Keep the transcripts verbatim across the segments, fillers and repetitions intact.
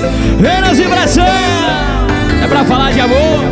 Menos impressão. É pra falar de amor.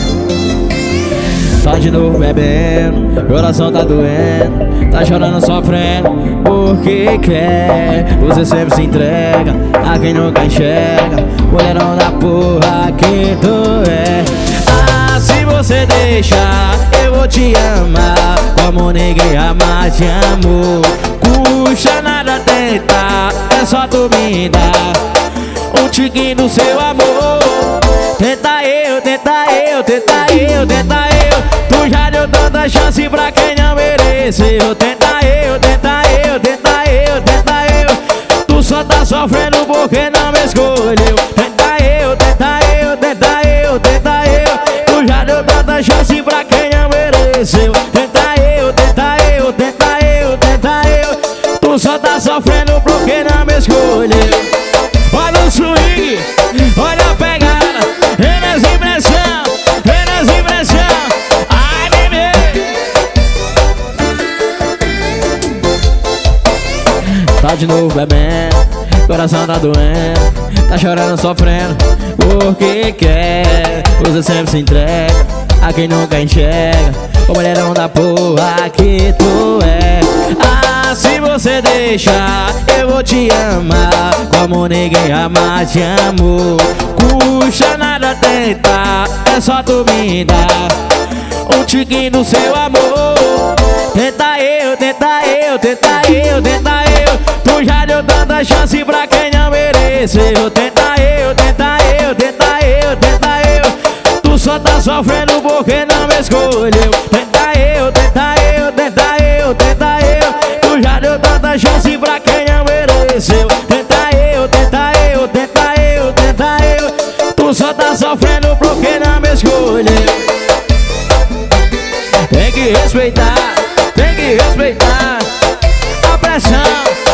Tá de novo bebendo, coração tá doendo, tá chorando, sofrendo, porque quer. Você sempre se entrega a quem nunca enxerga, mulherão da porra que tu é. Ah, se você deixar, eu vou te amar como ninguém ama te amou. Custa nada tentar, é só tu me dar um tiquinho do seu amor. Tenta eu, tenta eu, tenta eu, tenta eu. Tu já deu tanta chance pra quem não mereceu. Tenta eu, tenta eu, tenta eu, tenta eu. Tu só tá sofrendo porque não me escolheu. Tenta eu, tenta eu, tenta eu, tenta eu. Tu já deu tanta chance pra quem não mereceu. Tenta eu, tenta eu, tenta eu, tenta eu. Tu só tá sofrendo porque não me escolheu. Olha o swing, olha a pegada, Renas impressão, Renas impressão. Ai, bebê. Tá de novo bebendo, coração tá doendo, tá chorando, sofrendo, porque quer. Você sempre se entrega a quem nunca enxerga, o mulherão da porra que tu é. Ah, se você deixar, eu vou te amar como ninguém ama te amou. Custa nada tentar, é só tu me dar um tiquinho do seu amor. Tenta eu, tenta eu, tenta eu, tenta eu. Tu já deu tanta chance pra quem não mereceu. Tenta eu, tenta eu, tenta eu, tenta eu. Tu só tá sofrendo porque não me escolheu. Tenta eu, tenta eu, tenta eu, tenta eu. Tu já deu tanta chance pra quem não mereceu. Tenta eu, tenta eu, tenta eu, tenta eu. Tu só tá sofrendo porque não me escolheu. Tem que respeitar, tem que respeitar a pressão.